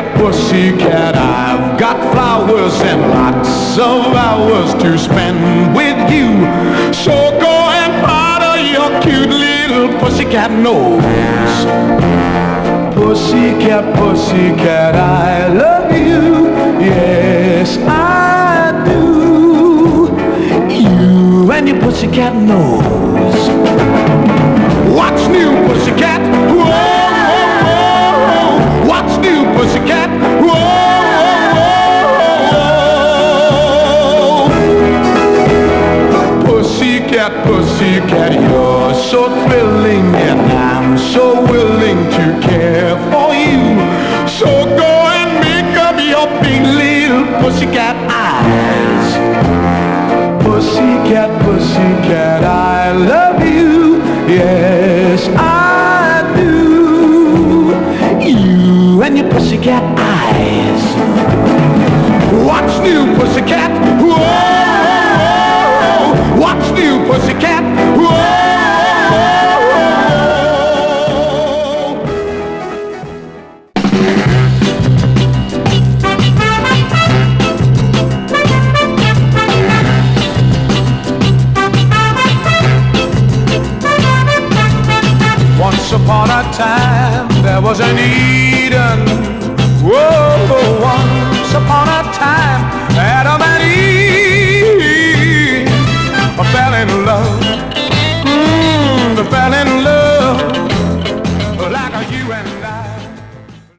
pussycat, I've got flowers and lots of hours to spend with you. So go and powder your cute little pussycat nose. Pussycat, pussycat, I love you. Yes, I do. You and your pussycat nose. What's new, pussycat? Whoa, whoa, whoa. What's new, pussycat? Whoa, whoa, whoa. Pussycat, pussycat, you're so thrilling, and I'm so willing to care for you. So go and make up your big little pussycat eyes. Pussycat, pussycat, I love you. Yes, I do. You and your pussycat eyes. What's new, pussycat? Whoa! What's new, pussycat? Whoa! Once upon a time, there was an Eden